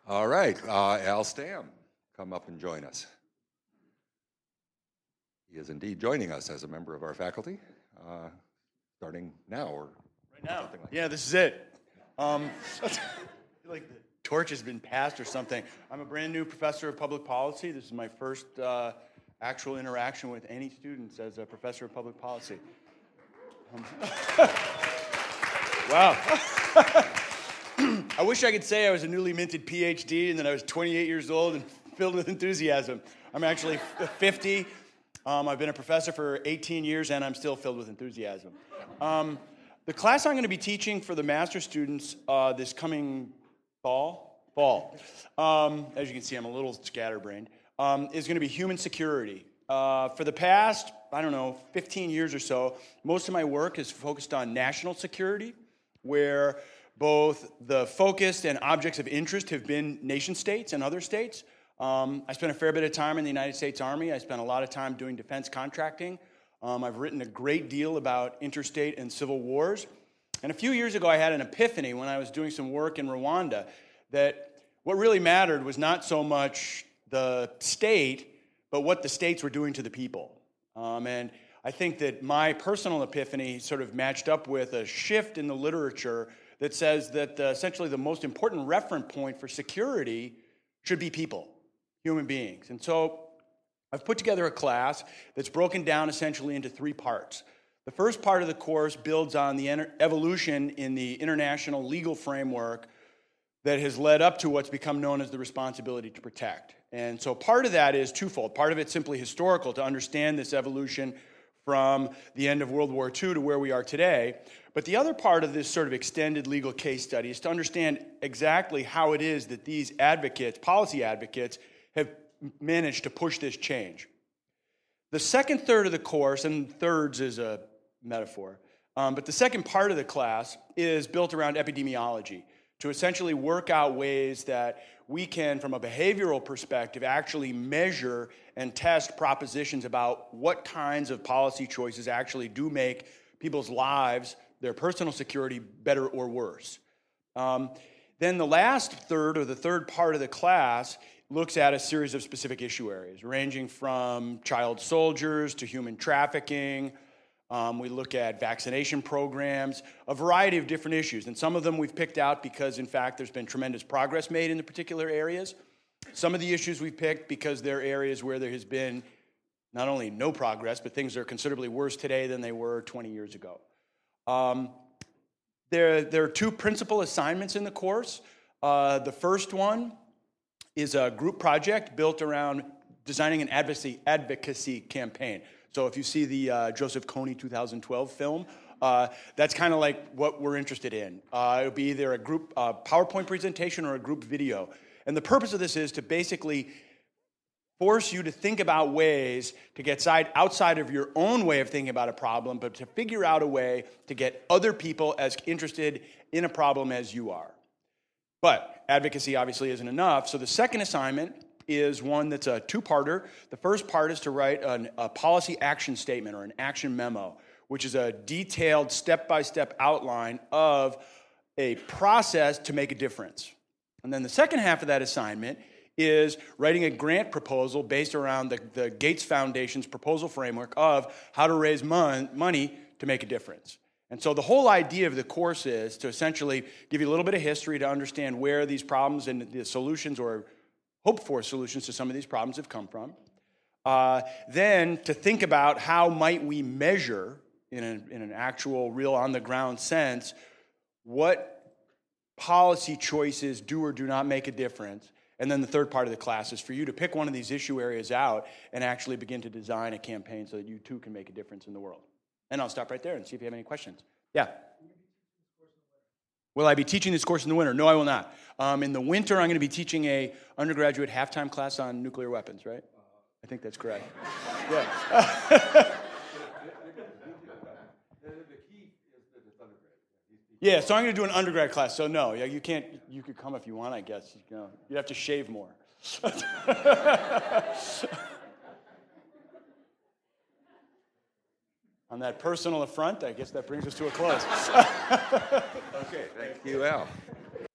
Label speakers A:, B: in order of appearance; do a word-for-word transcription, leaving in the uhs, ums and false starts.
A: All right, uh, Al Stam, come up and join us. He is indeed joining us as a member of our faculty, uh, starting now or
B: right now.
A: Something like
B: yeah,
A: that.
B: This is it. Um, I feel like the torch has been passed or something. I'm a brand new professor of public policy. This is my first uh, actual interaction with any students as a professor of public policy. Um, wow. I wish I could say I was a newly minted P H D and that I was twenty-eight years old and filled with enthusiasm. I'm actually fifty. Um, I've been a professor for eighteen years and I'm still filled with enthusiasm. Um, the class I'm going to be teaching for the master students uh, this coming fall, fall, um, as you can see I'm a little scatterbrained, um, is going to be human security. Uh, for the past, I don't know, fifteen years or so, most of my work is focused on national security, where both the focus and objects of interest have been nation states and other states. Um, I spent a fair bit of time in the United States Army. I spent a lot of time doing defense contracting. Um, I've written a great deal about interstate and civil wars. And a few years ago, I had an epiphany when I was doing some work in Rwanda that what really mattered was not so much the state, but what the states were doing to the people. Um, and I think that my personal epiphany sort of matched up with a shift in the literature that says that uh, essentially the most important reference point for security should be people, human beings. And so I've put together a class that's broken down essentially into three parts. The first part of the course builds on the evolution in the international legal framework that has led up to what's become known as the responsibility to protect. And so part of that is twofold. Part of it's simply historical to understand this evolution from the end of World War Two to where we are today. But the other part of this sort of extended legal case study is to understand exactly how it is that these advocates, policy advocates, have managed to push this change. The second third of the course, and thirds is a metaphor, um, but the second part of the class is built around epidemiology, to essentially work out ways that we can, from a behavioral perspective, actually measure and test propositions about what kinds of policy choices actually do make people's lives, their personal security, better or worse. Um, then the last third, or the third part of the class, looks at a series of specific issue areas, ranging from child soldiers to human trafficking. Um, we look at vaccination programs, a variety of different issues. And some of them we've picked out because, in fact, there's been tremendous progress made in the particular areas. Some of the issues we've picked because they're areas where there has been not only no progress, but things are considerably worse today than they were twenty years ago. Um, there, there are two principal assignments in the course. Uh, the first one is a group project built around designing an advocacy, advocacy campaign. So if you see the uh, Joseph Kony two thousand twelve film, uh, that's kind of like what we're interested in. Uh, it'll be either a group uh, PowerPoint presentation or a group video. And the purpose of this is to basically force you to think about ways to get side, outside of your own way of thinking about a problem, but to figure out a way to get other people as interested in a problem as you are. But advocacy obviously isn't enough, so the second assignment is one that's a two-parter. The first part is to write an, a policy action statement or an action memo, which is a detailed step-by-step outline of a process to make a difference. And then the second half of that assignment is writing a grant proposal based around the, the Gates Foundation's proposal framework of how to raise mon- money to make a difference. And so the whole idea of the course is to essentially give you a little bit of history to understand where these problems and the solutions or hoped-for solutions to some of these problems have come from. Uh, then to think about how might we measure, in, a, in an actual, real, on-the-ground sense, what policy choices do or do not make a difference. And then the third part of the class is for you to pick one of these issue areas out and actually begin to design a campaign so that you too can make a difference in the world. And I'll stop right there and see if you have any questions. Yeah? Will I be teaching this course in the winter? No, I will not. Um, in the winter, I'm going to be teaching a undergraduate halftime class on nuclear weapons, right? I think that's correct. Yeah. Yeah, so I'm going to do an undergrad class. So no, yeah, you can't. You could come if you want, I guess. You know, you'd have to shave more. On that personal affront, I guess that brings us to a close.
A: Okay, thank you, Al.